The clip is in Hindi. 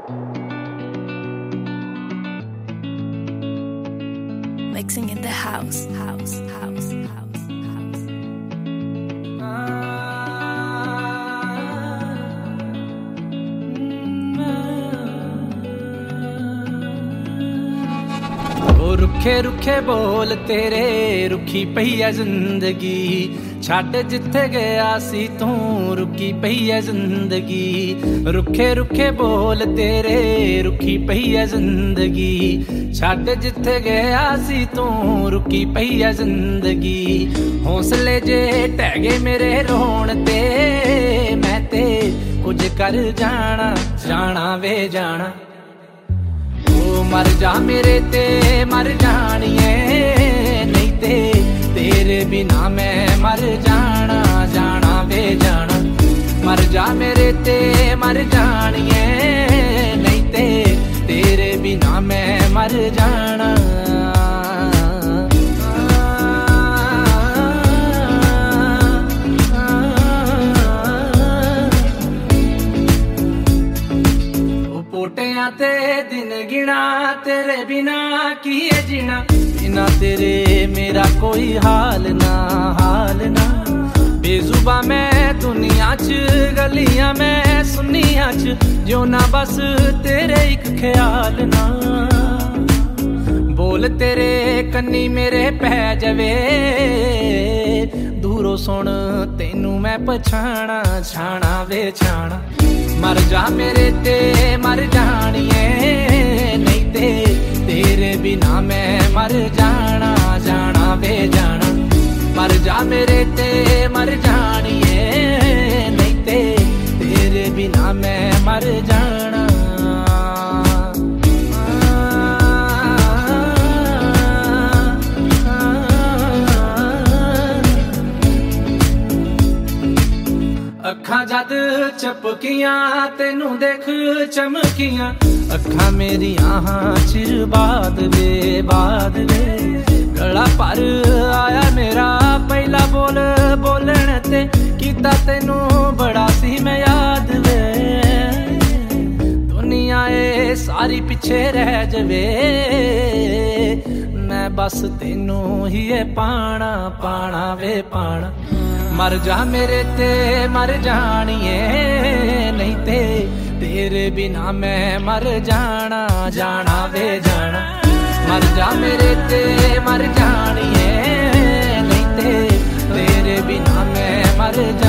Mixing in the house. रुखे रुखे बोल तेरे रुखी पई है जिंदगी छड़ जिथे गया सी तू रुकी पई है जिंदगी रुखे रुखे बोल तेरे रुखी पई है जिंदगी छड़ जिथे गया सी तू रुकी पई है जिंदगी हौसले जे टहगे मेरे रोण ते मैं ते कुछ कर जाना जाना वे जाना मर जा मेरे ते मर जानिए नहीं ते तेरे बिना मैं मर जाना जाना वे जाना मर जा मेरे ते मर जानिए नहीं ते तेरे बिना मैं मर जाना ते दिन गिना तेरे बिना की है जीना बिना तेरे मेरा कोई हाल ना बेजुबा मैं दुनिया च गलियां मैं सुनिया च जो ना बस तेरे एक ख्याल ना बोल तेरे कन्नी मेरे पै जावे दूरों सुन तेनू मैं पछाणा छाणा वे छाणा मर जा मेरे ते मर जानिए नहीं ते तेरे बिना मैं मर जाना जाना वे जाना मर जा मेरे ते मर जानिए नहीं ते तेरे बिना मैं मर जाना अखा जद चपकियां तेनू देख चमकियां अखा मेरिया चिर बाद वे गला पर आया मेरा पहला बोल बोलण ते कीता तेनू बड़ा सी मैं याद वे दुनिया ए सारी पिछे रह जवे मैं बस तेनू ही पाना पाना वे पाना मर जा मेरे ते मर जानिए नहीं ते तेरे बिना मैं मर जाना जाना वे जाना मर जा मेरे ते मर जानिए नहीं ते तेरे बिना मैं मर जाना